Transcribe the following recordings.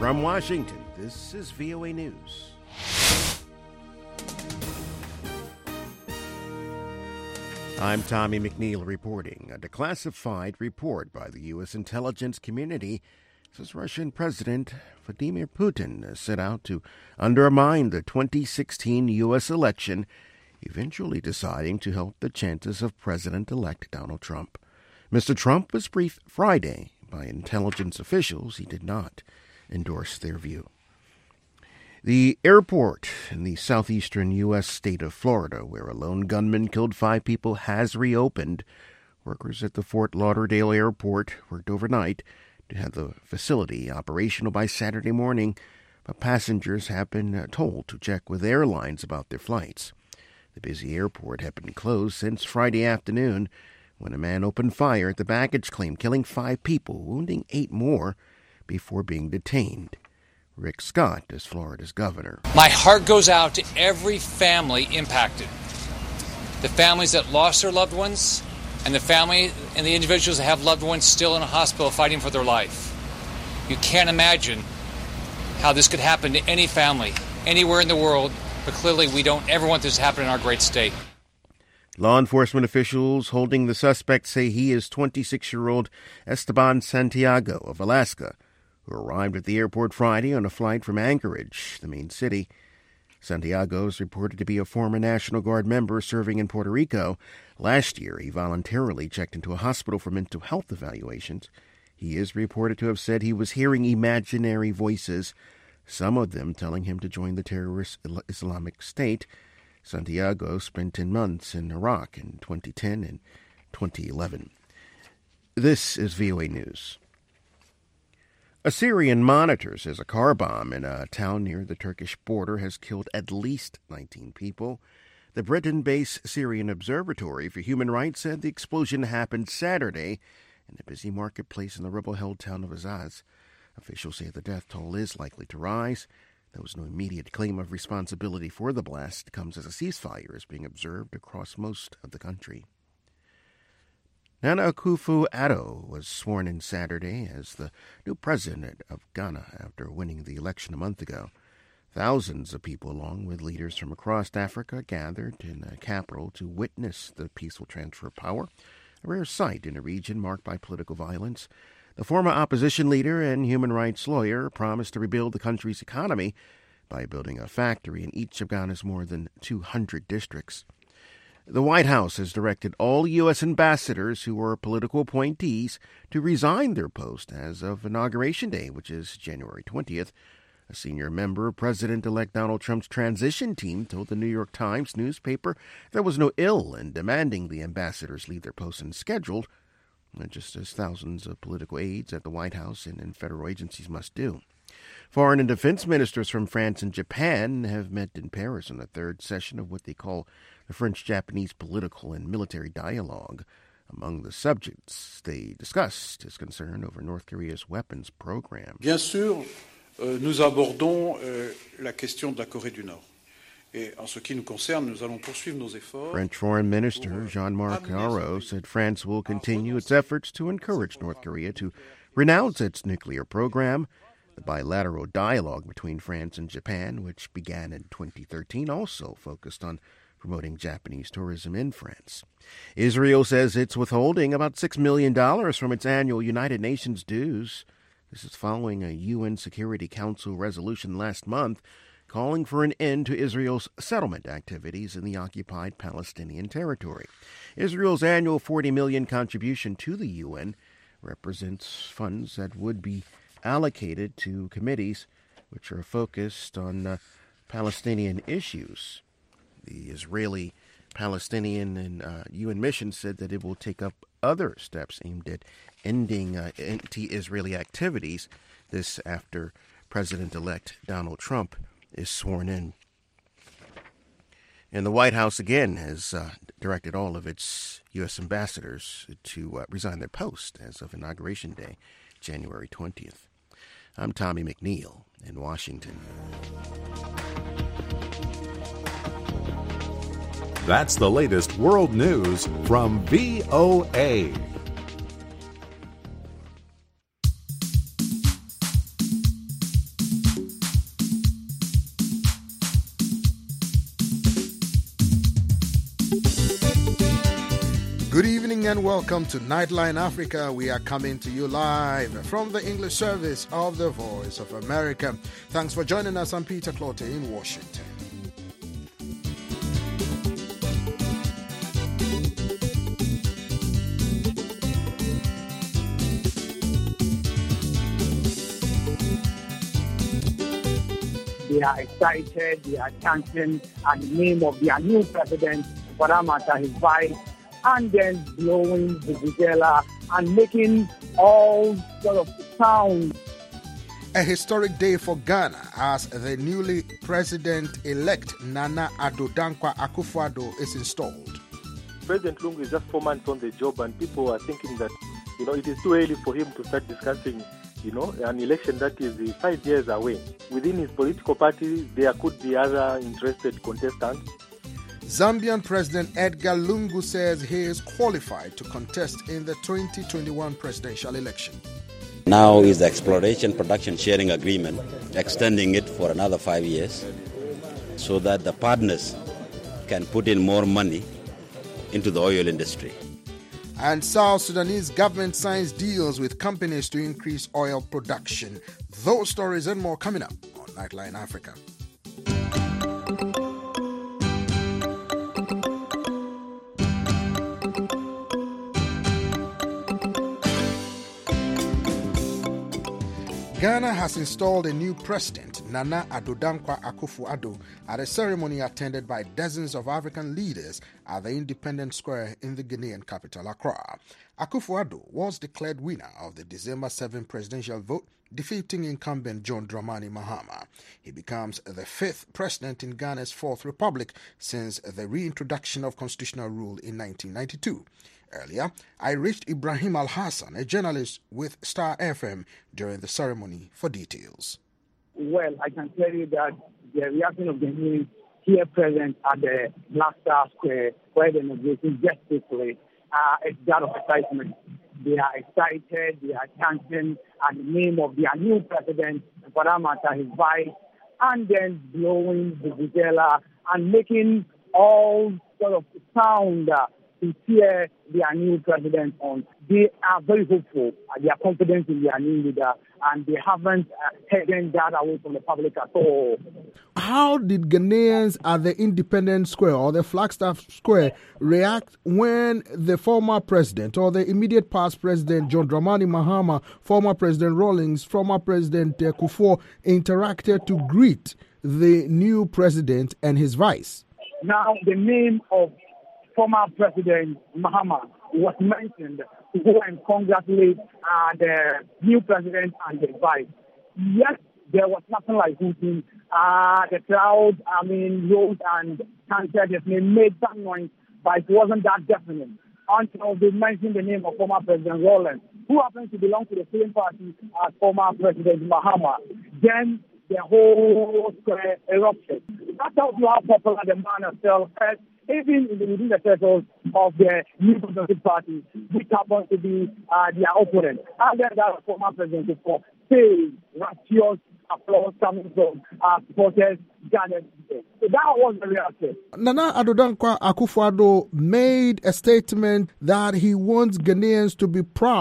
From Washington, this is VOA News. I'm Tommy McNeil reporting. A declassified report by the U.S. intelligence community says Russian President Vladimir Putin set out to undermine the 2016 U.S. election, eventually deciding to help the chances of President-elect Donald Trump. Mr. Trump was briefed Friday by intelligence officials. He did not endorse their view. The airport in the southeastern U.S. state of Florida, where a lone gunman killed 5 people, has reopened. Workers at the Fort Lauderdale airport worked overnight to have the facility operational by Saturday morning, but passengers have been told to check with airlines about their flights. The busy airport had been closed since Friday afternoon when a man opened fire at the baggage claim, killing 5 people, wounding 8 more before being detained. Rick Scott is Florida's governor. My heart goes out to every family impacted. The families that lost their loved ones and the family and the individuals that have loved ones still in a hospital fighting for their life. You can't imagine how this could happen to any family, anywhere in the world, but clearly we don't ever want this to happen in our great state. Law enforcement officials holding the suspect say he is 26-year-old Esteban Santiago of Alaska, who arrived at the airport Friday on a flight from Anchorage, the main city. Santiago is reported to be a former National Guard member serving in Puerto Rico. Last year, he voluntarily checked into a hospital for mental health evaluations. He is reported to have said he was hearing imaginary voices, some of them telling him to join the terrorist Islamic State. Santiago spent 10 months in Iraq in 2010 and 2011. This is VOA News. A Syrian monitor says a car bomb in a town near the Turkish border has killed at least 19 people. The Britain-based Syrian Observatory for Human Rights said the explosion happened Saturday in a busy marketplace in the rebel-held town of Azaz. Officials say the death toll is likely to rise. There was no immediate claim of responsibility for the blast. It comes as a ceasefire is being observed across most of the country. Nana Akufo-Addo was sworn in Saturday as the new president of Ghana after winning the election a month ago. Thousands of people, along with leaders from across Africa, gathered in the capital to witness the peaceful transfer of power, a rare sight in a region marked by political violence. The former opposition leader and human rights lawyer promised to rebuild the country's economy by building a factory in each of Ghana's more than 200 districts. The White House has directed all U.S. ambassadors who are political appointees to resign their post as of Inauguration Day, which is January 20th. A senior member of President-elect Donald Trump's transition team told the New York Times newspaper there was no ill in demanding the ambassadors leave their posts unscheduled, just as thousands of political aides at the White House and in federal agencies must do. Foreign and defense ministers from France and Japan have met in Paris on the third session of what they call the French-Japanese political and military dialogue. Among the subjects they discussed is concern over North Korea's weapons program. Bien sûr, nous abordons la question de la Corée du Nord. Et en ce qui nous concerne, nous allons poursuivre nos efforts. French Foreign Minister Jean-Marc Ayrault said France will continue its efforts to encourage North Korea to renounce its nuclear program. The bilateral dialogue between France and Japan, which began in 2013, also focused on promoting Japanese tourism in France. Israel says it's withholding about $6 million from its annual United Nations dues. This is following a UN Security Council resolution last month calling for an end to Israel's settlement activities in the occupied Palestinian territory. Israel's annual $40 million contribution to the UN represents funds that would be allocated to committees which are focused on Palestinian issues. The Israeli-Palestinian and UN mission said that it will take up other steps aimed at ending anti-Israeli activities. This after President-elect Donald Trump is sworn in. And the White House again has directed all of its U.S. ambassadors to resign their post as of Inauguration Day, January 20th. I'm Tommy McNeil in Washington. That's the latest world news from VOA. evening and welcome to Nightline Africa. We are coming to you live from the English service of the Voice of America. Thanks for joining us. I'm Peter Clote in Washington. They are excited, they are chanting at the name of their new president, for that matter, his vice, and then blowing the vuvuzela and making all sort of sound. A historic day for Ghana as the newly president-elect Nana Addo Dankwa Akufo-Addo is installed. President Lungu is just 4 months on the job, and people are thinking that, it is too early for him to start discussing, an election that is 5 years away. Within his political party, there could be other interested contestants. Zambian President Edgar Lungu says he is qualified to contest in the 2021 presidential election. Now is the exploration production sharing agreement, extending it for another 5 years so that the partners can put in more money into the oil industry. And South Sudanese government signs deals with companies to increase oil production. Those stories and more coming up on Nightline Africa. Ghana has installed a new president, Nana Addo Dankwa Akufo-Addo, at a ceremony attended by dozens of African leaders at the Independence Square in the Ghanaian capital, Accra. Akufo-Addo was declared winner of the December 7 presidential vote, defeating incumbent John Dramani Mahama. He becomes the fifth president in Ghana's Fourth Republic since the reintroduction of constitutional rule in 1992. Earlier, I reached Ibrahim Al-Hassan, a journalist with Star FM, during the ceremony for details. Well, I can tell you that the reaction of the Ghanaians here present at the Black Star Square, where the inauguration just took place, is that of excitement. They are excited, they are chanting at the name of their new president, for that matter, his vice, and then blowing the vuvuzela and making all sort of sound to cheer their new president on. They are very hopeful. They are confident in their new leader, and they haven't taken that away from the public at all. How did Ghanaians at the Independence Square or the Flagstaff Square react when the former president or the immediate past president, John Dramani Mahama, former President Rawlings, former President Kufuor, interacted to greet the new president and his vice? Now, the name of former President Mahama was mentioned to go and congratulate the new president and the vice. Yes, there was nothing like hooting. The crowd, rose and chanted his name, made some noise, but it wasn't that definite until they mentioned the name of former President Rawlings, who happens to belong to the same party as former President Mahama. Then the whole square erupted. That tells you how popular the man is still, even within the circles of the New Conservative Party, which happens to be their opponent. And then that former president before say righteous applause coming from supporters gathered today. So that was the reaction. Nana Addo Dankwa Akufo-Addo made a statement that he wants Ghanaians to be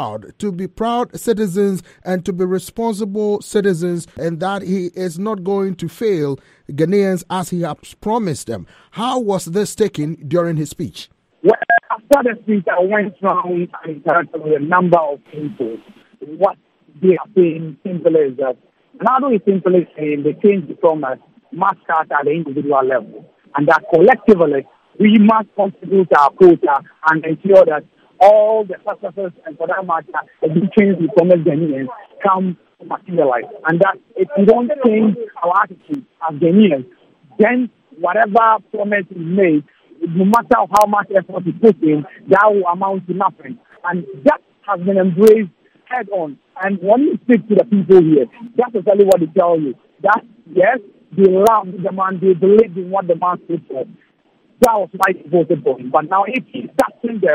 proud citizens and to be responsible citizens, and that he is not going to fail Ghanaians as he has promised them. How was this taken during his speech? Well, after the speech, I went around and interacted with a number of people. What they are saying simply is that Nana is simply saying they change the promise must start at the individual level, and that collectively we must contribute our quota and ensure that all the successes and, for that matter, the change we promise Ghanaians come to materialize. And that if we don't change our attitude as Ghanaians, then whatever promise is made, no matter how much effort we put in, that will amount to nothing. And that has been embraced head on. And when you speak to the people here, that's exactly what they tell you. That, yes, they love the man, they believe in what the man stood for. That was why they voted for him. But now if he's touching them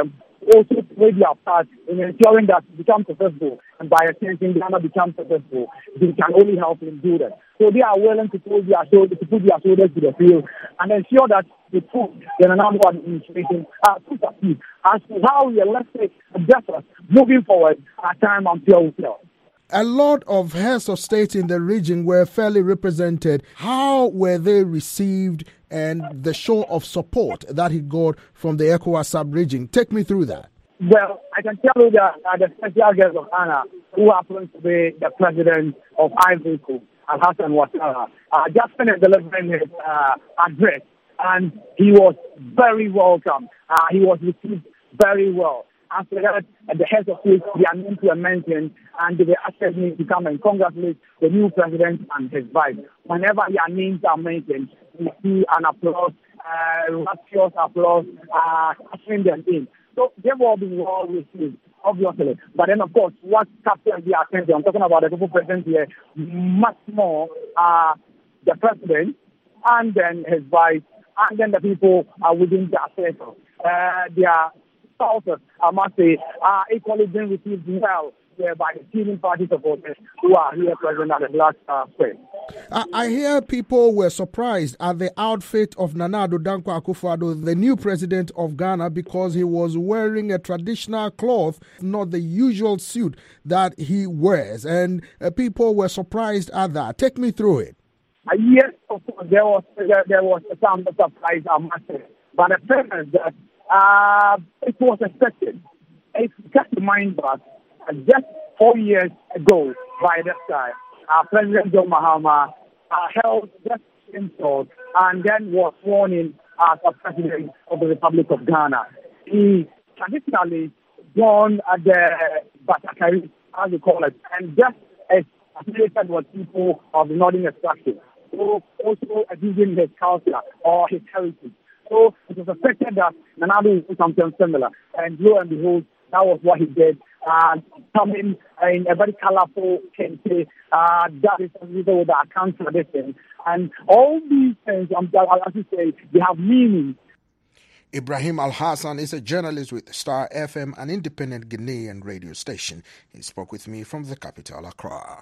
also play their part in ensuring that it becomes successful, and by extension Ghana becomes successful. They can only help him do that. So they are willing to put their shoulders to the field and ensure that the put the Nana Addo administration to succeed. As to how we elected address moving forward, time I'm sure will tell. A lot of heads of state in the region were fairly represented. How were they received and the show of support that he got from the ECOWAS sub-region? Take me through that. Well, I can tell you that the special guest of honor, who happens to be the president of Ivory Coast, Al-Hassan Ouattara, just finished delivering his address, and he was very welcome. He was received very well. After that, the heads of state, they are known to a mention, and they asked me to come and congratulate the new president and his wife. Whenever their names are mentioned, we see an applause, rapturous applause, ushering them in. So they've all been well received, obviously. But then, of course, what captures the attention, I'm talking about the people present here, much more the president, and then his wife, and then the people within their circle. Their spouses, I must say, are equally being received well by the Team Party supporters who are here present at the Black Square. I hear people were surprised at the outfit of Nana Addo Dankwa Akufo-Addo, the new president of Ghana, because he was wearing a traditional cloth, not the usual suit that he wears. And people were surprised at that. Take me through it. Yes, of course, there was some surprise, I must say. But the fact is that it was expected. It's just to mind that just 4 years ago, by this time, President John Mahama held just insult and then was sworn in as a president of the Republic of Ghana. He traditionally won at the Batakari, as we call it, and just affiliated with people of the Northern extraction, so also abusing his culture or his heritage. So it was expected that Nana Addo would do something similar, and lo and behold, that was what he did. Coming in a very colorful kente, that is with our account tradition. And all these things, as you say, they have meaning. Ibrahim Al-Hassan is a journalist with Star FM, an independent Ghanaian radio station. He spoke with me from the capital, Accra.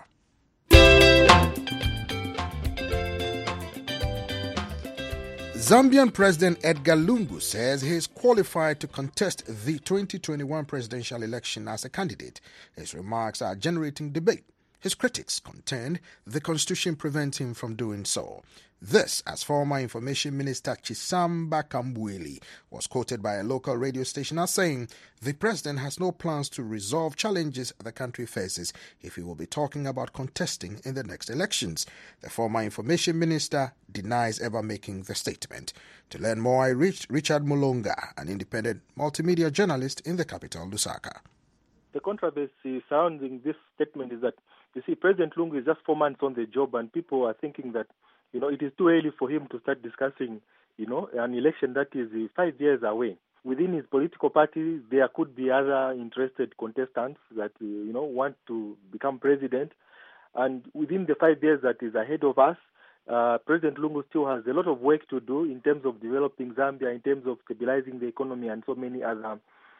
Zambian President Edgar Lungu says he is qualified to contest the 2021 presidential election as a candidate. His remarks are generating debate. His critics contend the constitution prevents him from doing so. This, as former Information Minister Chisamba Kambwili was quoted by a local radio station as saying the president has no plans to resolve challenges the country faces if he will be talking about contesting in the next elections. The former Information Minister denies ever making the statement. To learn more, I reached Richard Mulonga, an independent multimedia journalist in the capital, Lusaka. The controversy surrounding this statement is that, you see, President Lungu is just 4 months on the job, and people are thinking that, it is too early for him to start discussing, an election that is 5 years away. Within his political party, there could be other interested contestants that, want to become president. And within the 5 years that is ahead of us, President Lungu still has a lot of work to do in terms of developing Zambia, in terms of stabilizing the economy, and so many other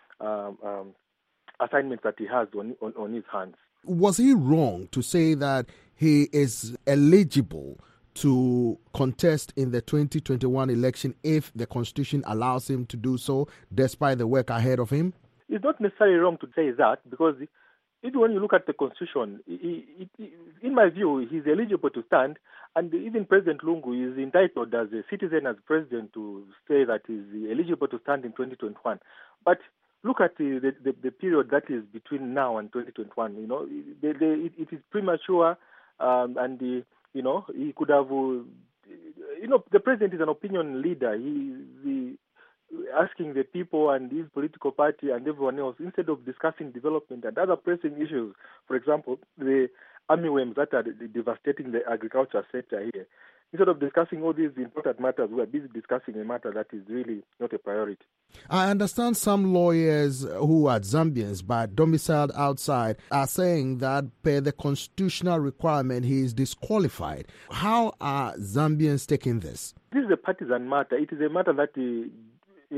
assignments that he has on his hands. Was he wrong to say that he is eligible to contest in the 2021 election if the Constitution allows him to do so, despite the work ahead of him? It's not necessarily wrong to say that, because even when you look at the Constitution, in my view, he's eligible to stand, and even President Lungu is entitled as a citizen, as president, to say that he's eligible to stand in 2021. But look at the period that is between now and 2021. It is premature, and he could have. The president is an opinion leader. He's asking the people and his political party and everyone else, instead of discussing development and other pressing issues. For example, the armyworms that are devastating the agriculture sector here. Instead of discussing all these important matters, we are busy discussing a matter that is really not a priority. I understand some lawyers who are Zambians but domiciled outside are saying that per the constitutional requirement, he is disqualified. How are Zambians taking this? This is a partisan matter. It is a matter that,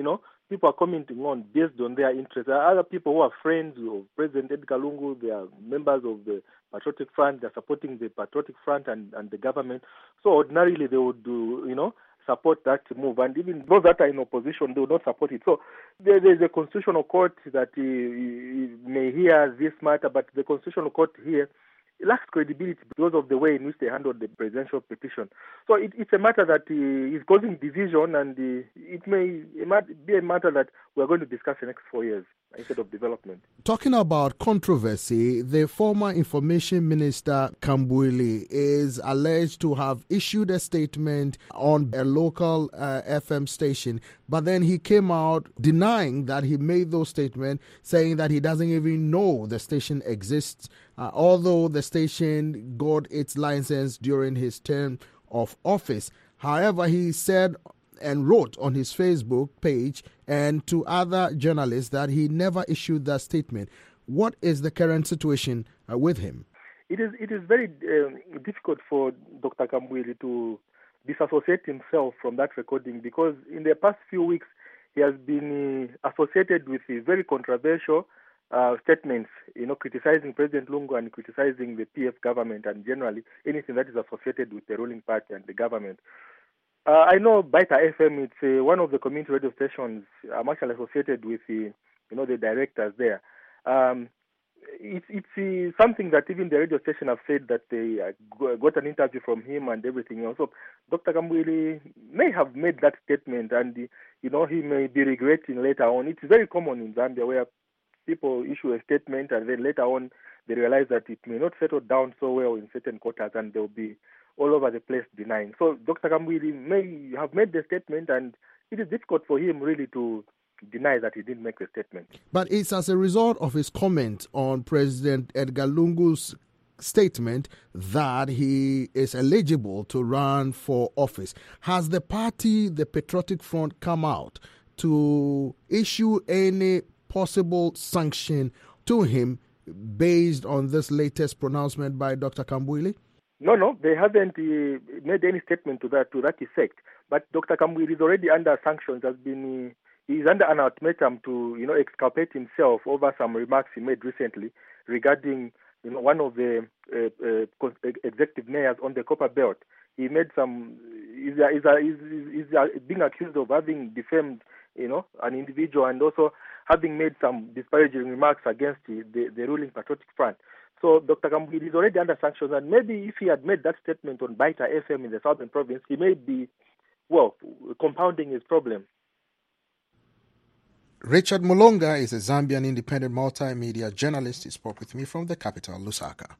people are commenting on based on their interests. There are other people who are friends of President Edgar Lungu. They are members of the Patriotic Front. They're supporting the Patriotic Front and the government. So ordinarily they would support that move. And even those that are in opposition, they would not support it. So there's a constitutional court that may hear this matter, but the constitutional court here lacks credibility because of the way in which they handled the presidential petition. So it's a matter that is causing division, and it may be a matter that we're going to discuss in the next 4 years instead of development. Talking about controversy, the former Information Minister Kambwili is alleged to have issued a statement on a local FM station, but then he came out denying that he made those statements, saying that he doesn't even know the station exists, although the station got its license during his term of office. However, he said and wrote on his Facebook page and to other journalists that he never issued that statement. What is the current situation with him? It is very difficult for Dr. Kambwili to disassociate himself from that recording, because in the past few weeks he has been associated with very controversial statements, criticizing President Lungu and criticizing the PF government and generally anything that is associated with the ruling party and the government. I know Baita FM, it's one of the community radio stations. I'm actually associated with the directors there. It's something that even the radio station have said that they got an interview from him and everything else. So Dr. Kambwili may have made that statement, and he may be regretting later on. It's very common in Zambia where people issue a statement and then later on they realize that it may not settle down so well in certain quarters, and they'll be all over the place denying. So Dr. Kambwili may have made the statement, and it is difficult for him really to deny that he didn't make the statement. But it's as a result of his comment on President Edgar Lungu's statement that he is eligible to run for office. Has the party, the Patriotic Front, come out to issue any possible sanction to him based on this latest pronouncement by Dr. Kambwili? No, they haven't made any statement to that effect. But Dr. Kambwili is already under sanctions. He's under an ultimatum to exculpate himself over some remarks he made recently regarding one of the executive mayors on the Copper Belt. He made he's being accused of having defamed an individual, and also having made some disparaging remarks against the ruling Patriotic Front. So Dr. Kambwili is already under sanctions, and maybe if he had made that statement on Baita FM in the Southern Province, he may be, compounding his problem. Richard Mulonga is a Zambian independent multimedia journalist. He spoke with me from the capital, Lusaka.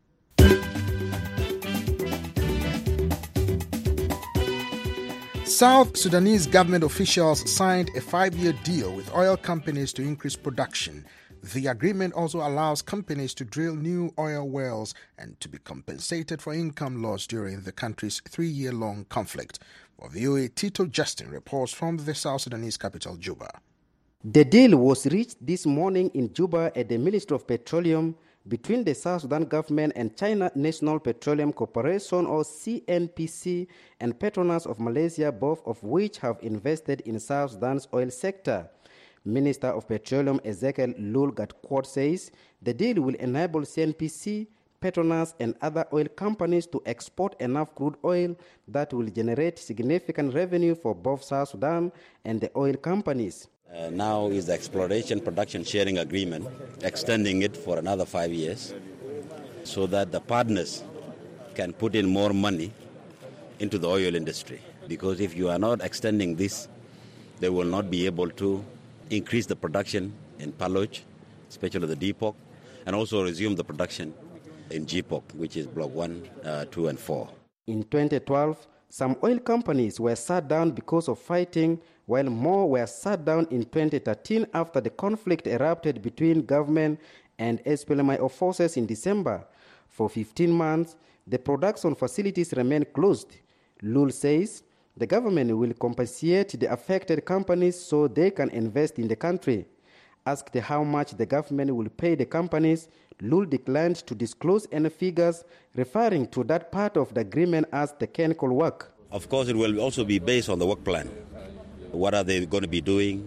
South Sudanese government officials signed a 5-year deal with oil companies to increase production. The agreement also allows companies to drill new oil wells and to be compensated for income loss during the country's 3-year-long conflict. For VOA, Tito Justin reports from the South Sudanese capital, Juba. The deal was reached this morning in Juba at the Ministry of Petroleum between the South Sudan government and China National Petroleum Corporation, or CNPC, and Petronas of Malaysia, both of which have invested in South Sudan's oil sector. Minister of Petroleum Ezekiel Lul Gatkwort says the deal will enable CNPC, Petronas, and other oil companies to export enough crude oil that will generate significant revenue for both South Sudan and the oil companies. Now is the exploration production sharing agreement, extending it for another 5 years so that the partners can put in more money into the oil industry. Because if you are not extending this, they will not be able to increase the production in Paloj, especially the Depok, and also resume the production in GPOC, which is Block 1, 2, and 4. In 2012, some oil companies were shut down because of fighting, while more were shut down in 2013 after the conflict erupted between government and SPLMIO forces in December. For 15 months, the production facilities remain closed. Lul says the government will compensate the affected companies so they can invest in the country. Asked how much the government will pay the companies, Lul declined to disclose any figures, referring to that part of the agreement as technical work. Of course, it will also be based on the work plan. What are they going to be doing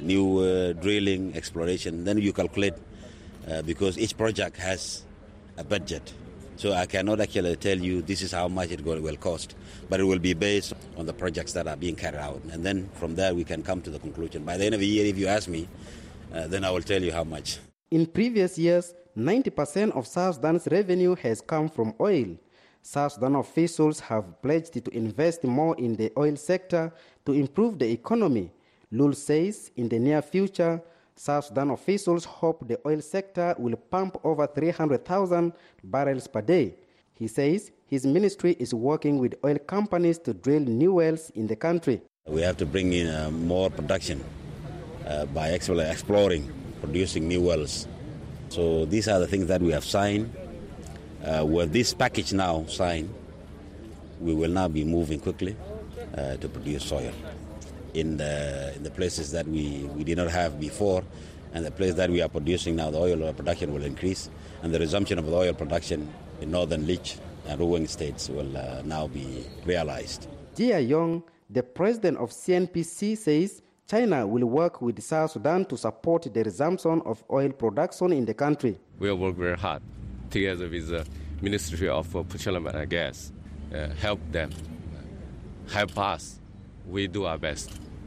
new drilling, exploration. Then you calculate because each project has a budget. So I cannot actually tell you this is how much it will cost, but it will be based on the projects that are being carried out. And then from there we can come to the conclusion. By the end of the year, if you ask me, then I will tell you how much. In previous years, 90% of South Sudan's revenue has come from oil. South Sudan officials have pledged to invest more in the oil sector to improve the economy. Lul says in the near future, South Sudan officials hope the oil sector will pump over 300,000 barrels per day. He says his ministry is working with oil companies to drill new wells in the country. We have to bring in more production by exploring, producing new wells. So these are the things that we have signed. With this package now signed, we will now be moving quickly to produce oil in the places that we did not have before, and the place that we are producing now, the oil production will increase, and the resumption of the oil production in northern Lich and Ruweng states will now be realized. Jia Yong, the president of CNPC, says China will work with South Sudan to support the resumption of oil production in the country. We will work very hard together with the Ministry of Petroleum and Gas, help them, help us. We do our best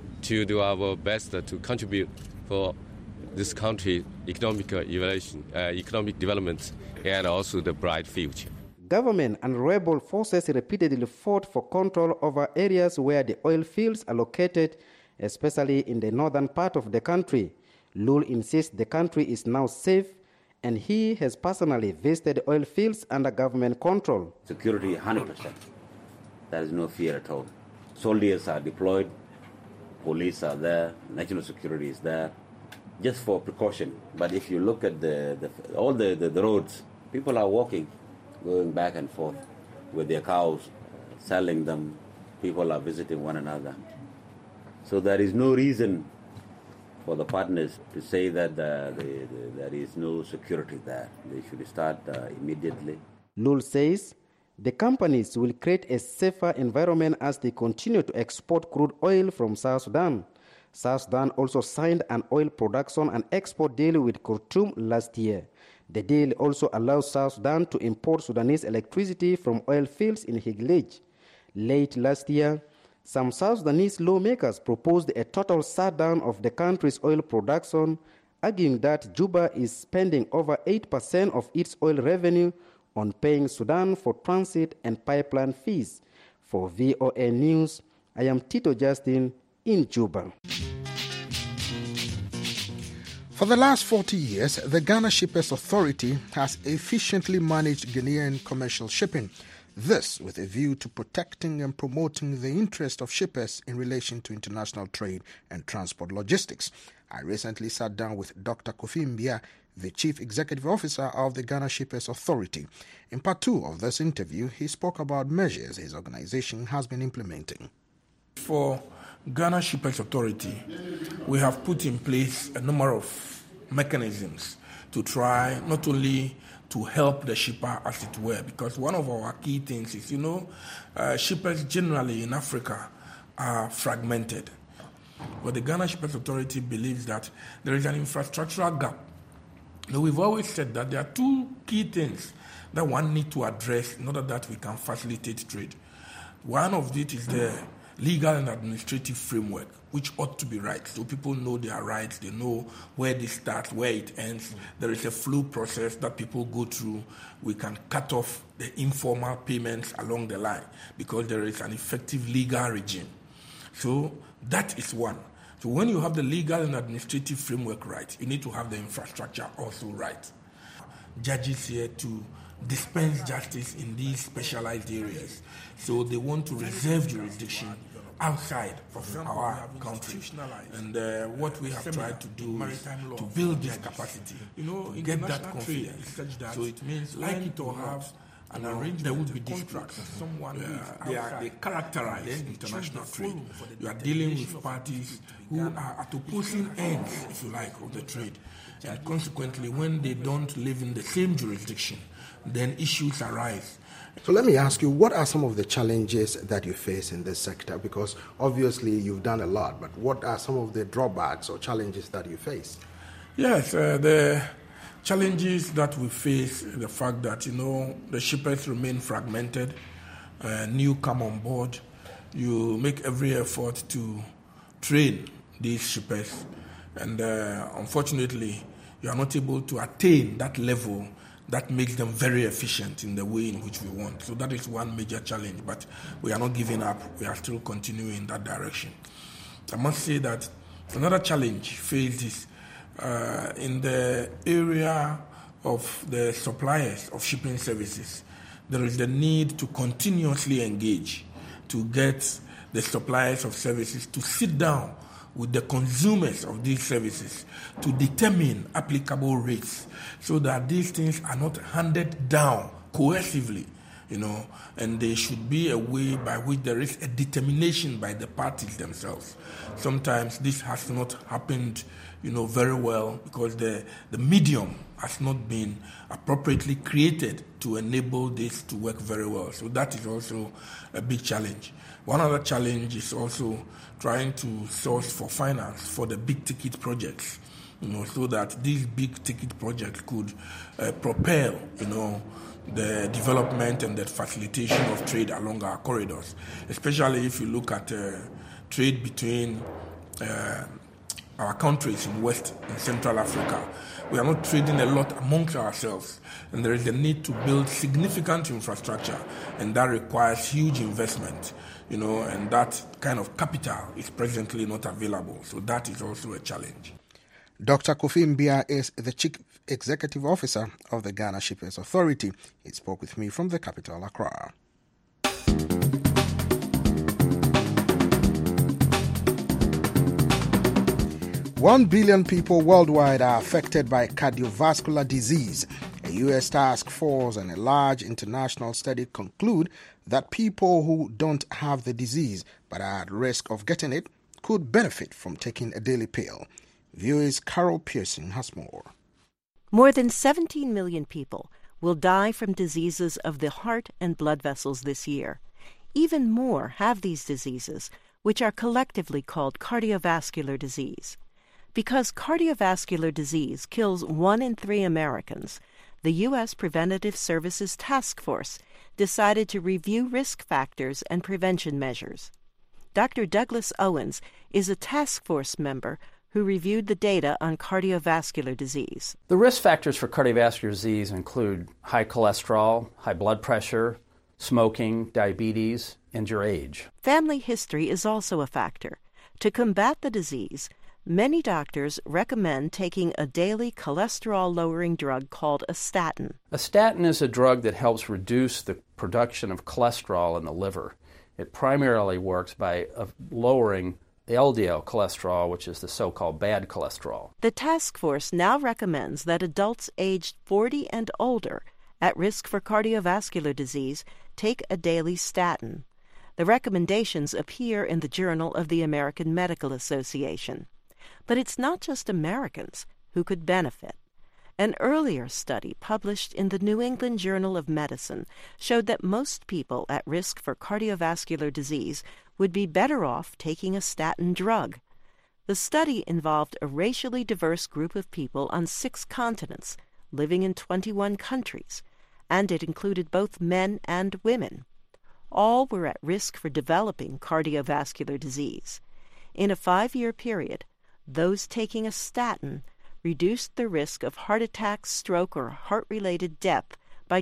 to contribute for this country's economic development and also the bright future. Government and rebel forces repeatedly fought for control over areas where the oil fields are located, especially in the northern part of the country. Lul insists the country is now safe, and he has personally visited oil fields under government control. Security 100%. There is no fear at all. Soldiers are deployed, police are there, national security is there, just for precaution. But if you look at all the roads, people are walking, going back and forth with their cows, selling them. People are visiting one another. So there is no reason for the partners to say that there is no security there. They should start immediately. Lul says the companies will create a safer environment as they continue to export crude oil from South Sudan. South Sudan also signed an oil production and export deal with Khartoum last year. The deal also allows South Sudan to import Sudanese electricity from oil fields in Higleij. Late last year, some South Sudanese lawmakers proposed a total shutdown of the country's oil production, arguing that Juba is spending over 8% of its oil revenue on paying Sudan for transit and pipeline fees. For VOA News, I am Tito Justin in Juba. For the last 40 years, the Ghana Shippers Authority has efficiently managed Ghanaian commercial shipping. This with a view to protecting and promoting the interest of shippers in relation to international trade and transport logistics. I recently sat down with Dr. Kofi Mbia, the Chief Executive Officer of the Ghana Shippers Authority. In part 2 of this interview, he spoke about measures his organization has been implementing. For Ghana Shippers Authority, we have put in place a number of mechanisms to try not only to help the shipper, as it were, because one of our key things is, shippers generally in Africa are fragmented. But the Ghana Shippers Authority believes that there is an infrastructural gap. Now, we've always said that there are two key things that one needs to address in order that we can facilitate trade. One of it is the legal and administrative framework, which ought to be right. So people know their rights, they know where this starts, where it ends. There is a flow process that people go through. We can cut off the informal payments along the line because there is an effective legal regime. So that is one. So when you have the legal and administrative framework right, you need to have the infrastructure also right. Judges here to dispense justice in these specialized areas. So they want to reserve jurisdiction outside of our country. And what we have tried to do is to build this capacity, get that confidence. So it means like it or have an arrangement, there will be distracts. They characterize international trade. You are dealing with parties who are at opposing ends, if you like, of the trade. And consequently, when they don't live in the same jurisdiction, then issues arise. So let me ask you, what are some of the challenges that you face in this sector? Because obviously you've done a lot, but what are some of the drawbacks or challenges that you face? Yes, the challenges that we face, the fact that, the shippers remain fragmented, new come on board. You make every effort to train these shippers, and unfortunately, you are not able to attain that level that makes them very efficient in the way in which we want. So that is one major challenge, but we are not giving up. We are still continuing in that direction. I must say that another challenge faced is in the area of the suppliers of shipping services. There is the need to continuously engage to get the suppliers of services to sit down with the consumers of these services to determine applicable rates so that these things are not handed down coercively, and there should be a way by which there is a determination by the parties themselves. Sometimes this has not happened, very well because the medium has not been appropriately created to enable this to work very well. So that is also a big challenge. One other challenge is also trying to source for finance for the big ticket projects, so that these big ticket projects could propel, the development and the facilitation of trade along our corridors, especially if you look at trade between our countries in West and Central Africa. We are not trading a lot amongst ourselves, and there is a need to build significant infrastructure, and that requires huge investment, and that kind of capital is presently not available. So that is also a challenge. Dr. Kofi Mbia is the Chief Executive Officer of the Ghana Shippers Authority. He spoke with me from the capital, Accra. 1 billion people worldwide are affected by cardiovascular disease. A U.S. task force and a large international study conclude that people who don't have the disease but are at risk of getting it could benefit from taking a daily pill. VOA's Carol Pearson has more. More than 17 million people will die from diseases of the heart and blood vessels this year. Even more have these diseases, which are collectively called cardiovascular disease. Because cardiovascular disease kills 1 in 3 Americans, the U.S. Preventative Services Task Force decided to review risk factors and prevention measures. Dr. Douglas Owens is a task force member who reviewed the data on cardiovascular disease. The risk factors for cardiovascular disease include high cholesterol, high blood pressure, smoking, diabetes, and your age. Family history is also a factor. To combat the disease, many doctors recommend taking a daily cholesterol-lowering drug called a statin. A statin is a drug that helps reduce the production of cholesterol in the liver. It primarily works by lowering LDL cholesterol, which is the so-called bad cholesterol. The task force now recommends that adults aged 40 and older at risk for cardiovascular disease take a daily statin. The recommendations appear in the Journal of the American Medical Association. But it's not just Americans who could benefit. An earlier study published in the New England Journal of Medicine showed that most people at risk for cardiovascular disease would be better off taking a statin drug. The study involved a racially diverse group of people on 6 continents, living in 21 countries, and it included both men and women. All were at risk for developing cardiovascular disease. In a 5-year period, those taking a statin reduced the risk of heart attack, stroke, or heart-related death by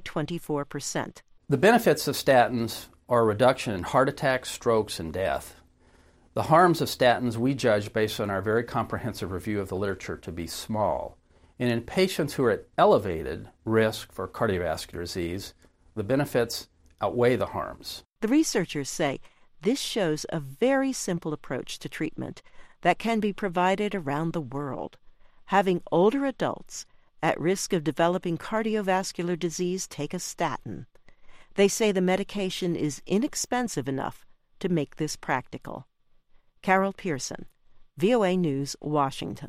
24%. The benefits of statins are a reduction in heart attacks, strokes, and death. The harms of statins we judge based on our very comprehensive review of the literature to be small. And in patients who are at elevated risk for cardiovascular disease, the benefits outweigh the harms. The researchers say this shows a very simple approach to treatment that can be provided around the world. Having older adults at risk of developing cardiovascular disease take a statin. They say the medication is inexpensive enough to make this practical. Carol Pearson, VOA News, Washington.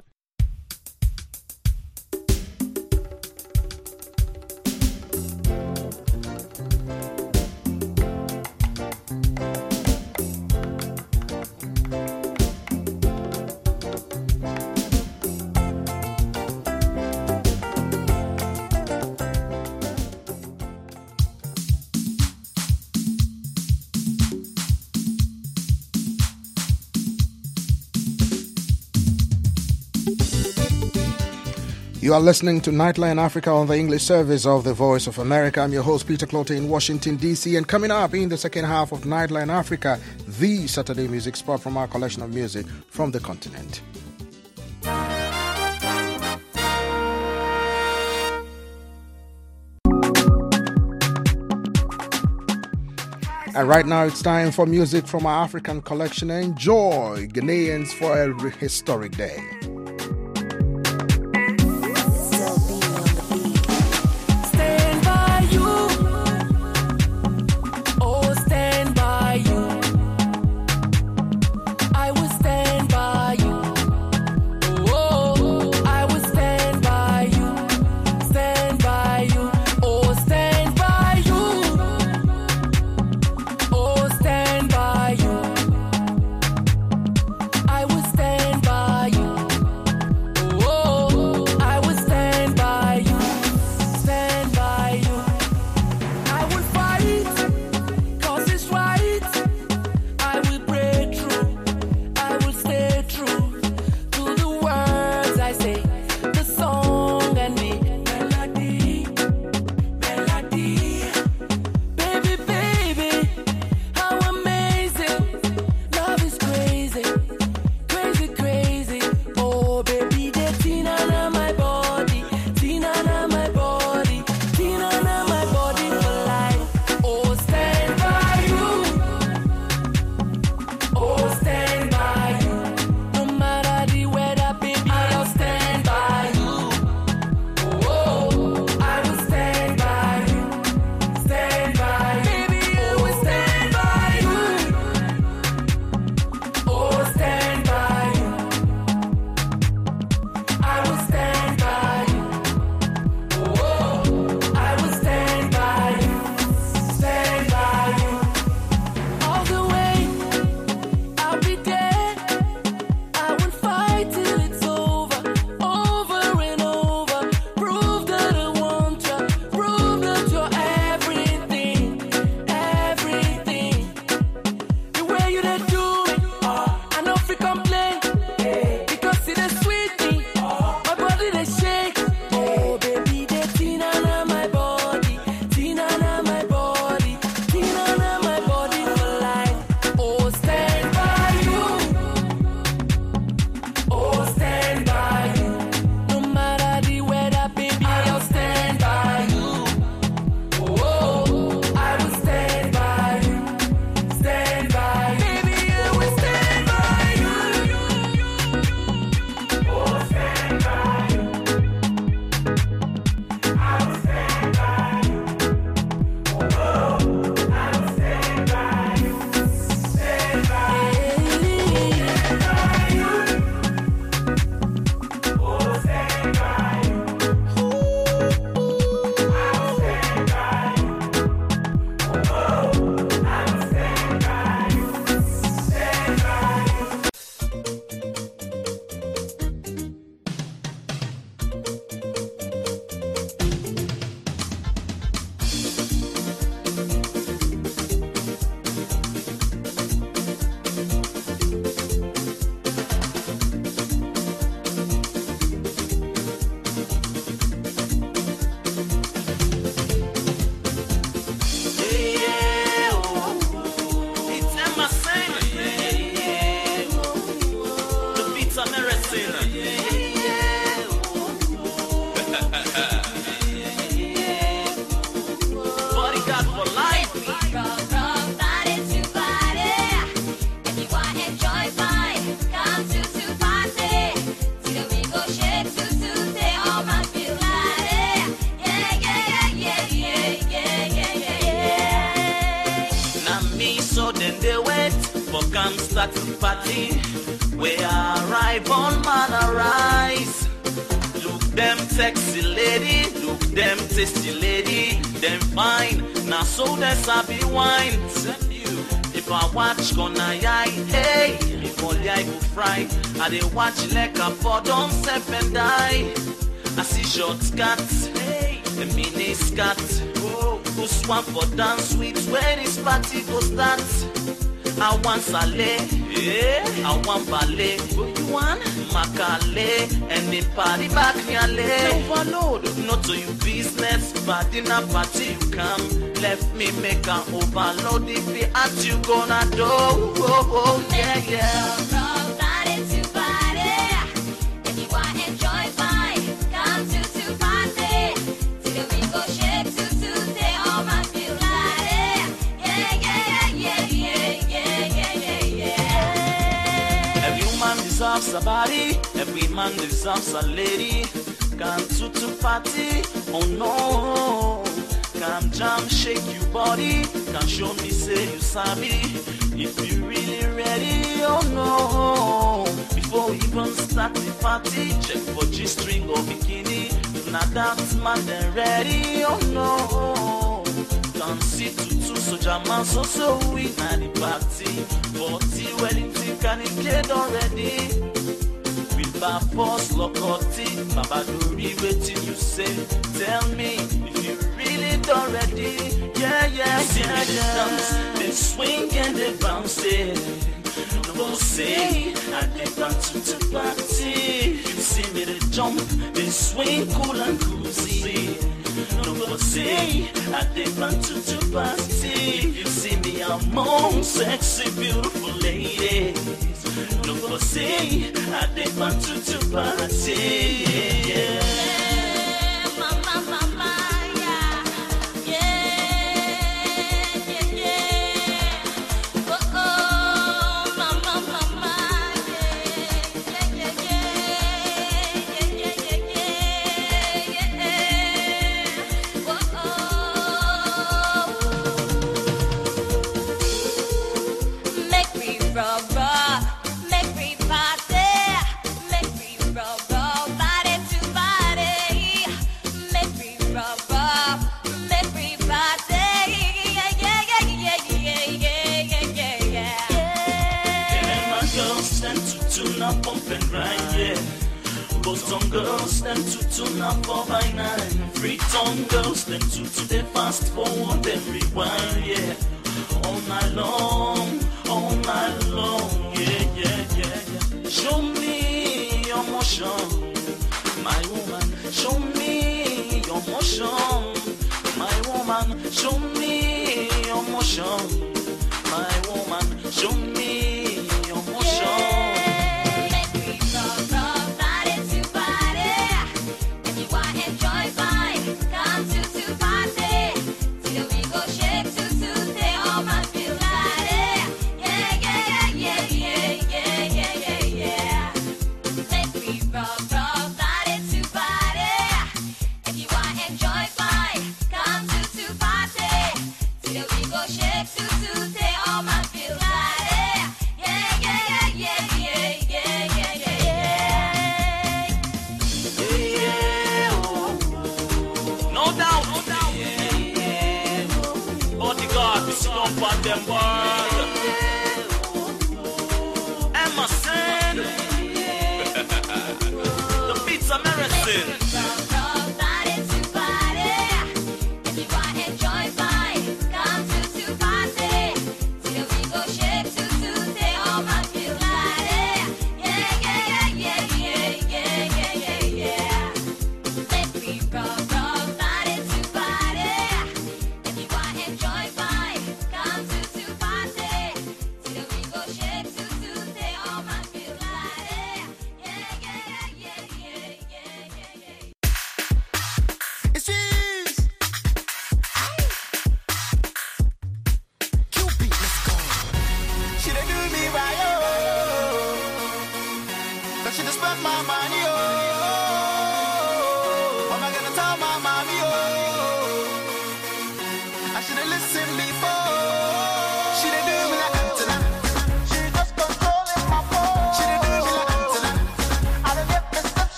You are listening to Nightline Africa on the English service of the Voice of America. I'm your host, Peter Clote in Washington, D.C. And coming up in the second half of Nightline Africa, the Saturday music spot from our collection of music from the continent. And right now it's time for music from our African collection. Enjoy Ghanaians for a historic day. Party, we arrive on man arise. Look them sexy lady, look them tasty lady, them fine. Now so they sabi wine. If I watch gonna yai, hey, if all I go fry, I dey watch like a for don't step and die. I see short skirts, hey, a mini skirt. Oh, go swamp for dance with when this party go start. I want Saleh, I want ballet. You want Makale and the party back nyale. Overload, not to you business, but in a party you come. Left me make an overload if you ask you gonna do. Oh, yeah, yeah. From party to party, if you want enjoy fine, come to party. Till we go shake to stay all my feel like yeah. Every man deserves a body, every man deserves a lady. Come to party, oh no. Come jam, shake your body. Can show me, say you sabi. If you really ready, oh no. Before we even start the party, check for G-string or bikini. If not that man, then ready, oh no. Can see tutu, so jam so we na the party. 40 Wellington, can it get already? With Bapos, Lokoti, Babadori, waiting you say. Tell me if you really done ready. Yeah, dance, they swing and they bounce it. No say, I did dance to party. You see me they jump, they swing cool and cozy. No say, I did dance to party. You see me among sexy beautiful ladies. No say, I did dance to party. Yeah. Boston girls, them to now 4 by 9. Freetown girls, them to they fast forward, them rewind, yeah. All night long, yeah. Show me your motion, my woman. Show me your motion, my woman. Show me your motion, my woman. Show me your motion. Emerson, the beats are medicine. Party.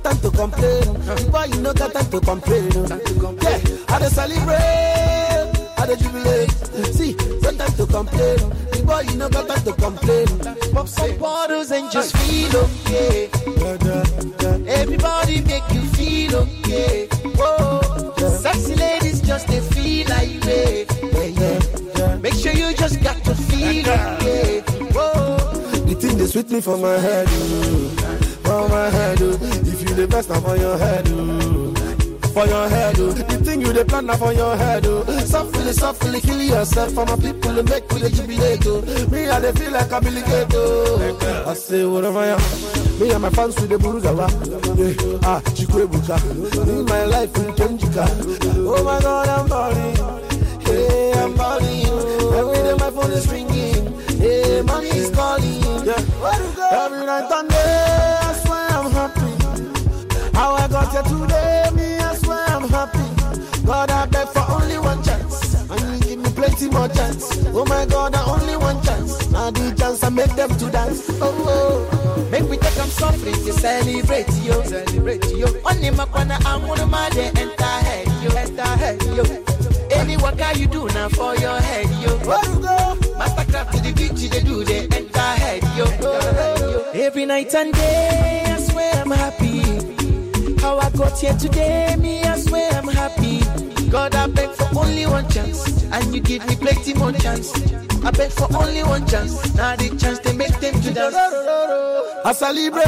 time to complain. Boy, you no got time to complain. Yeah, I dey celebrate, I dey jubilate. See, no time to complain. Boy, you no got time to complain. Pop some bottles and just feel okay. Everybody make you feel okay. Whoa, sexy ladies just they feel like they. Make sure you just got to feel okay. Whoa, the thing they sweet me for my head, for my head. If you the best, now for your head, for your head. The thing you the plan now for your head. Softly, kill yourself for my people to make with the jubilate. Me, I they feel like I'm I say whatever I am. Me and my fans with the Burugawa. Chikwebuka. In my life in Kenjika. Oh my God, I'm balling. Hey, I'm balling. Every day my phone is ringing. Hey, money is calling. Every night and day, I swear I'm happy. How I got here today, me, I swear I'm happy. God, I beg for only one chance. And you give me plenty more chance. Oh my God, I only one chance. Now the chance I make them to dance. Oh. Make me take them softly to celebrate you. Only my corner, I'm one of my day, enter head, yo. Any work you do now for your head, yo. Mastercraft to the beach, they do, they enter head, yo. Every night and day, I swear I'm happy. How I got here today, me, I swear I'm happy. God, I beg for only one chance, and you give me plenty more chance. I beg for only one chance, now the chance they make them to dance. I celebrate,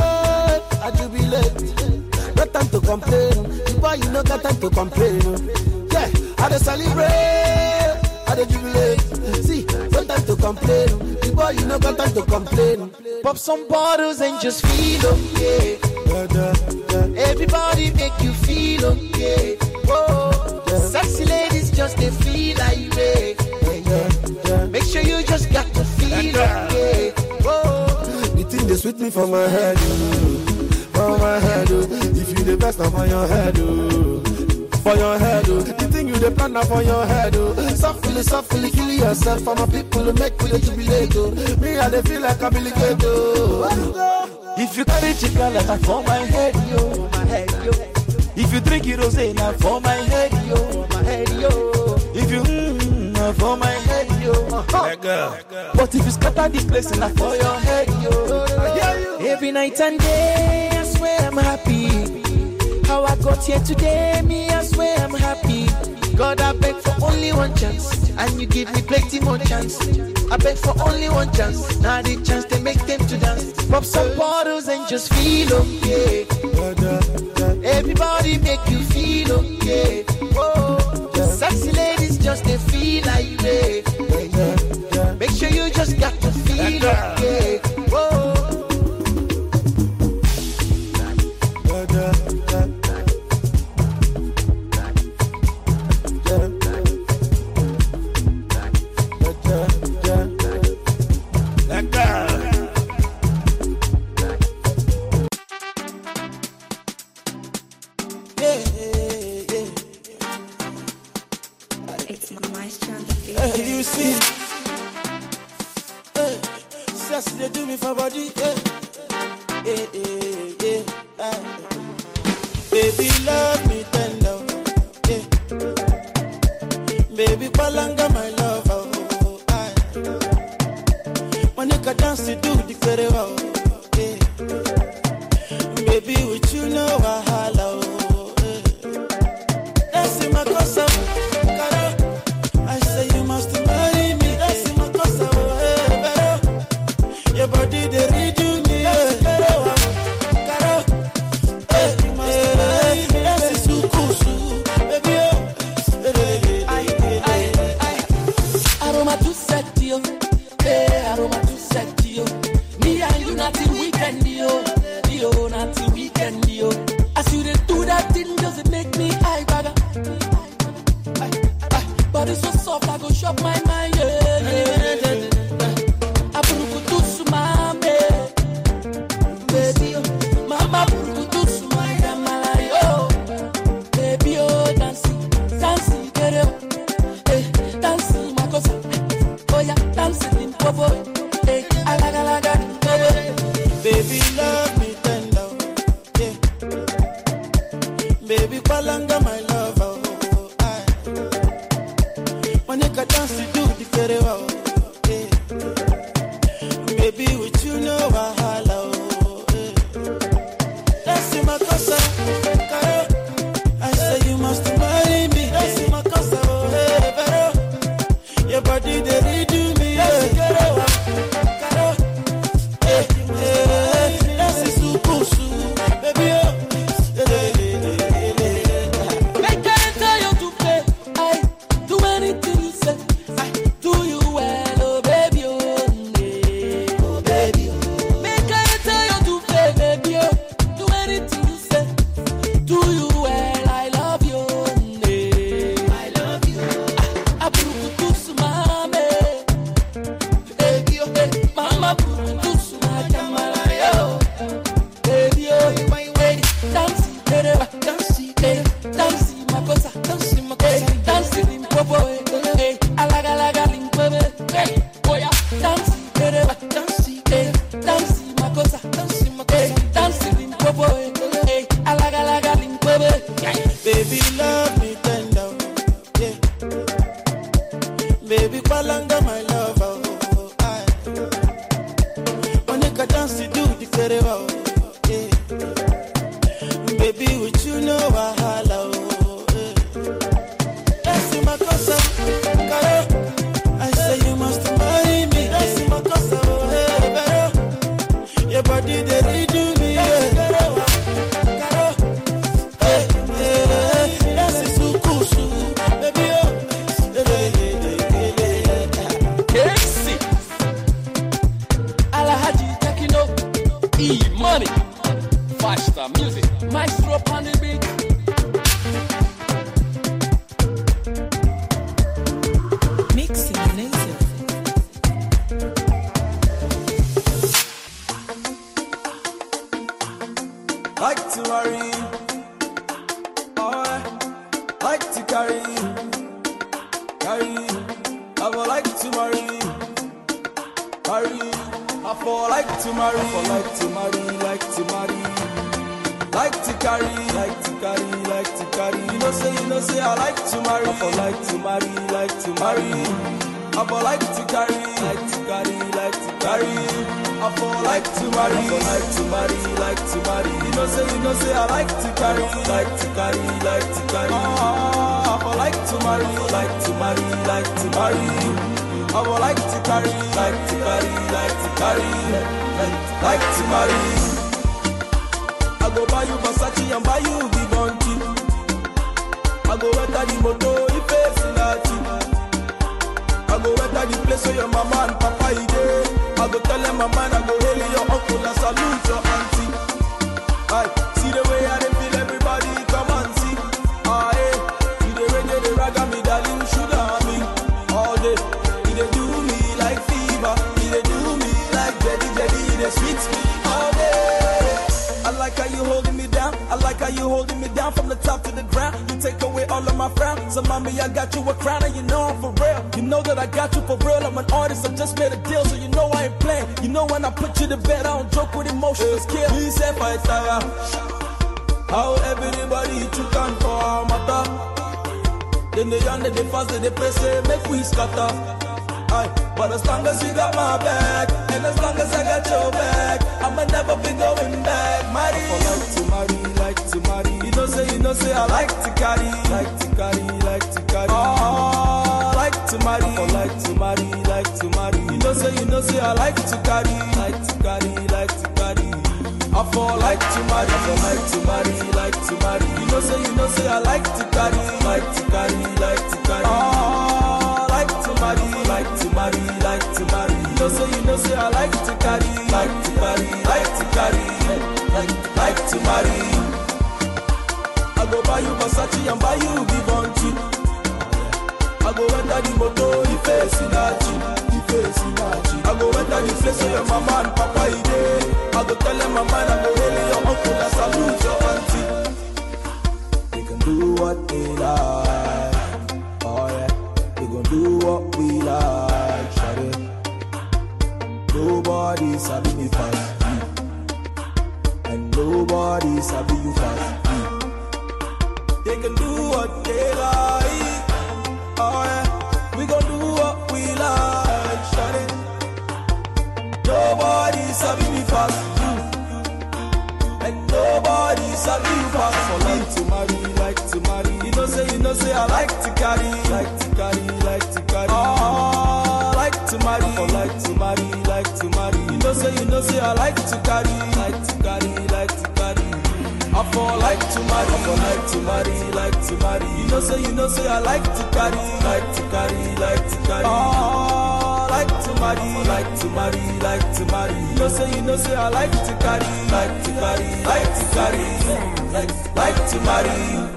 I jubilate. No time to complain, boy, you no got time to complain. Yeah, I dey celebrate, I dey jubilate. See, no time to complain, boy, you no got time to complain. Pop some bottles and just feel okay. Everybody make you feel okay. Whoa, sexy ladies just they feel like they. Make sure you just got to feel okay. Whoa, the thing they sweet me for my head, for my head. If you the best, now for your head, for your head. The thing you the plan now for your head. Softly, kill yourself for my people to make with the jubilate. Me, I they feel like I'm if you carry chicken like for my head, yo, my head, yo. If you drink it, rosé, now for my head, yo, my head, yo. If you for my head, yo. But if you scatter the place, now for your head, yo. Every night and day, I swear I'm happy. How I got here today, me, I swear I'm happy. God, I beg for only one chance, and you give me plenty more chance. I beg for only one chance, now the chance they make them to dance. Pop some bottles and just feel okay. Everybody make you feel okay. Whoa, sexy ladies just they feel like they. Make sure you just got to feel okay. Whoa. You see, just they do me for body, baby love me tender, baby balanga my love, when you can dance to do the kerewa, baby with you know I holla, that's in my cosa. I say you must marry me. That's in my casa, your body they redo me. You must marry me. That's sukusu, baby. Aroma to set you, aroma to set you. Me and you not till weekend, yo, not till weekend, yo. As you do that thing, does it make me high, brother? Body so soft, I go shop my mind, I put to sumame, baby, mama put to sumaya, malayo, baby, oh, dancing, get up, dancing, my cosa, oh yeah, dancing in popo, alaga, baby, love me tender, Baby, palanga my love, oh, aye. When you can dance, you do the kerewa, oh, yeah. Baby, with you know wahala, oh, yeah. That's in my casa, Karo. I say you must marry me. That's in my casa, oh, hey, Karo. Your body, they redo me, yeah. Karo, Karo. Hey, hey, that's in Sukusu, baby, oh. Baby, love me tender, yeah. Baby, palanga my love, oh, aye. When you can dance, you do the kerewa, oh, yeah. Baby, with you know wahala, oh, yeah. That's in my casa, Karo. I say you must marry me. That's in my casa, oh, hey, Karo. Your body, they redo me, yeah. Karo, hey, hey. Money, 5-star music, maestro upon the beat. Mixing laser. Like to worry, oh, like to carry. I would like to marry. I for like to marry, like to marry, like to marry, like to carry, like to carry, like to carry. You know say I like to marry, I for like to marry, like to marry. I for like to carry, like to carry, like to carry. I for like to marry, I for like to marry, like to marry. You know say I like to carry, like to carry, like to carry. I for like to marry, like to marry, like to marry. I would like to carry, like to carry, like to carry, like to marry. I go buy you Versace and buy you Givenchy. I go enter the motor, if it's in that. I go enter the place where your mama and papa is there. I go tell them my man, I go hail your uncle and salute your auntie. Aye, see the way I feel, everybody come and see. Aye, see the way they rag on me, darling, sugar on me all day. They do me like fever, they do me like jelly, they sweet me all day. I like how you holding me down, I like how you holding me down from the top to the ground. You take away all of my frown, so mommy I got you a crown and you know I'm for real. You know that I got you for real, I'm an artist, I just made a deal, so you know I ain't playing. You know when I put you to bed, I don't joke with emotions, kill. Me say fight Sarah, how everybody you can for matter. Then they under the fast, they press it, make we scatter. Aye, but as long as you got my back, and as long as I got your back, I'ma never be going back. Marry, I like to marry, like to marry. You know say I like to carry, like to carry, like to carry. Oh, like to marry, I like to marry, like to marry. You know say I like to carry, like to carry, like to carry. I fall like to marry, I like to marry, like to marry. You know say I like to carry, like to carry, like to carry. Oh, like to marry, like to marry, like to marry. You know say I like to carry, like to carry, like to carry, like to marry. I go buy you Versace and buy you Givenchy. I go enter the motor, if it's in that. I go enter the place where your mama and papa is there. I go tell them my man, I go hail your uncle and salute your auntie. They can do what they like, oh yeah. They gon' do what we like, shawty. Nobody sabi me fast, and nobody sabi you fast. They can do what they like. Oh yeah, we gon' do what we like. Shut it. Nobody sabi me fast. And nobody sabi you fast. For like to marry, like to marry. You know say I like to carry, like to carry, like to carry. Oh, like to marry, for like to marry, like to marry. You know say I like to carry, like to carry, like to carry. I fall like to marry, I fall like to marry, like to marry. You know say I like to carry, like to carry, like to carry. Oh, like to marry, like to marry, like to marry. You know say I like to carry, like to carry, like to carry, like to marry.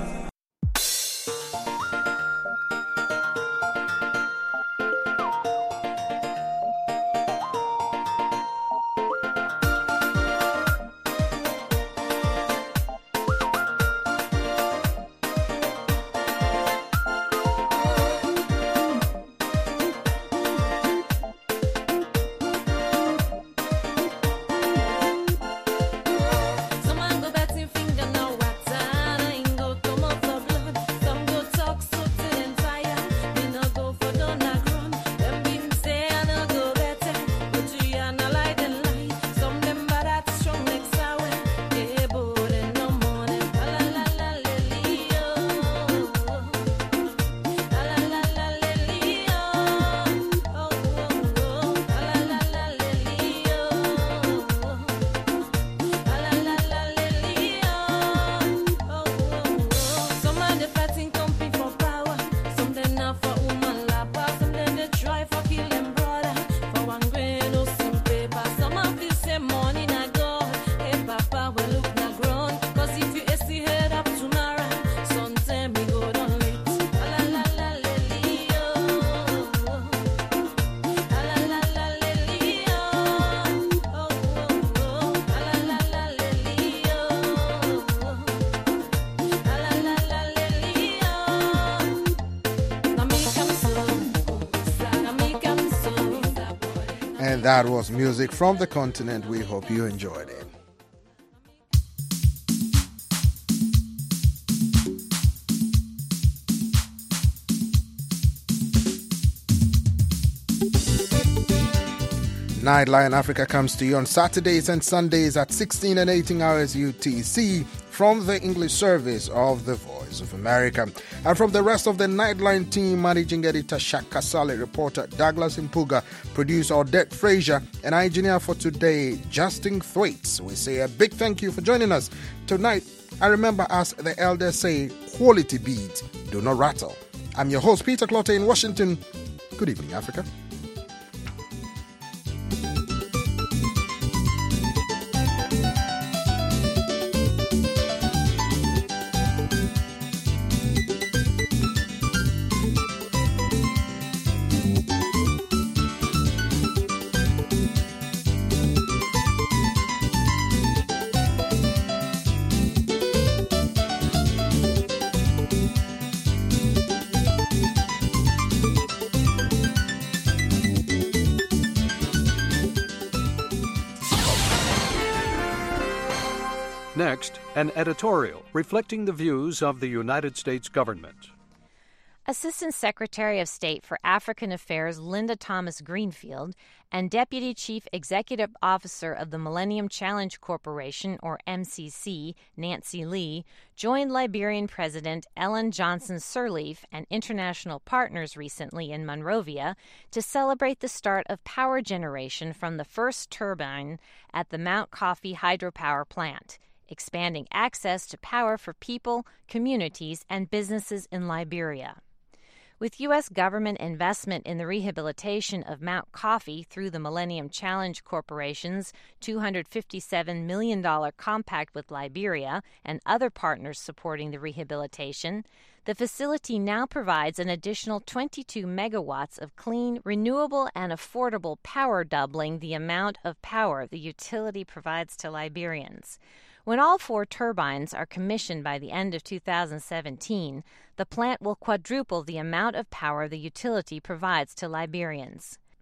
And that was music from the continent. We hope you enjoyed it. Nightline Africa comes to you on Saturdays and Sundays at 16 and 18 hours UTC from the English service of the Voice of America. And from the rest of the Nightline team, managing editor Shaka Saleh, reporter Douglas Impuga, producer Odette Frazier, and engineer for today, Justin Thwaites. We say a big thank you for joining us tonight. I remember, as the elders say, quality beats do not rattle. I'm your host, Peter Clottey in Washington. Good evening, Africa. Next, an editorial reflecting the views of the United States government. Assistant Secretary of State for African Affairs Linda Thomas Greenfield and Deputy Chief Executive Officer of the Millennium Challenge Corporation, or MCC, Nancy Lee, joined Liberian President Ellen Johnson Sirleaf and international partners recently in Monrovia to celebrate the start of power generation from the first turbine at the Mount Coffee hydropower plant, expanding access to power for people, communities, and businesses in Liberia. With U.S. government investment in the rehabilitation of Mount Coffee through the Millennium Challenge Corporation's $257 million compact with Liberia and other partners supporting the rehabilitation, the facility now provides an additional 22 megawatts of clean, renewable, and affordable power, doubling the amount of power the utility provides to Liberians. When all 4 turbines are commissioned by the end of 2017, the plant will quadruple the amount of power the utility provides to Liberians.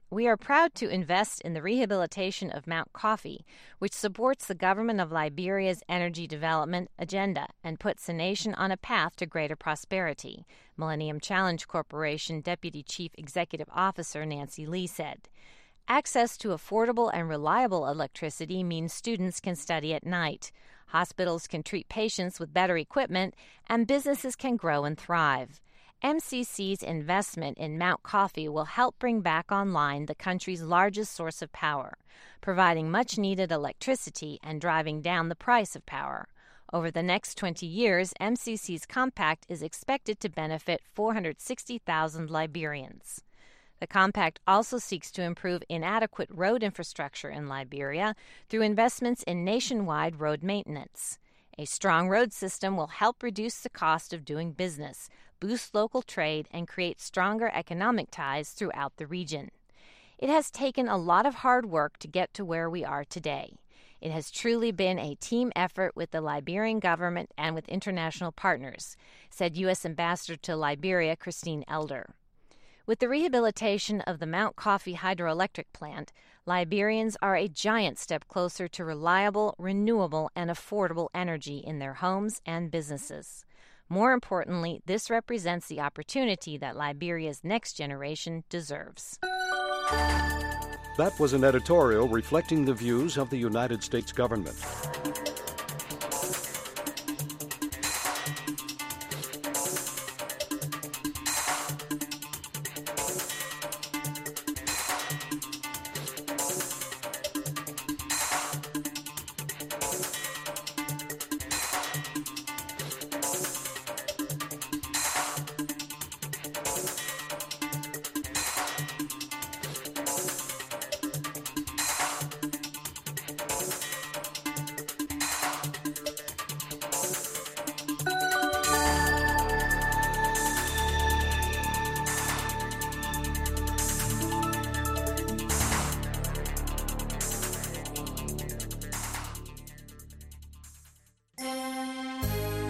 we are proud to invest in the rehabilitation of Mount Coffee, which supports the government of Liberia's energy development agenda and puts the nation on a path to greater prosperity, Millennium Challenge Corporation Deputy Chief Executive Officer Nancy Lee said. Access to affordable and reliable electricity means students can study at night, hospitals can treat patients with better equipment, and businesses can grow and thrive. MCC's investment in Mount Coffee will help bring back online the country's largest source of power, providing much-needed electricity and driving down the price of power. Over the next 20 years, MCC's compact is expected to benefit 460,000 Liberians. The compact also seeks to improve inadequate road infrastructure in Liberia through investments in nationwide road maintenance. A strong road system will help reduce the cost of doing business, boost local trade, and create stronger economic ties throughout the region. It has taken a lot of hard work to get to where we are today. It has truly been a team effort with the Liberian government and with international partners, said U.S. Ambassador to Liberia Christine Elder. With the rehabilitation of the Mount Coffee hydroelectric plant, Liberians are a giant step closer to reliable, renewable, and affordable energy in their homes and businesses. More importantly, this represents the opportunity that Liberia's next generation deserves. That was an editorial reflecting the views of the United States government.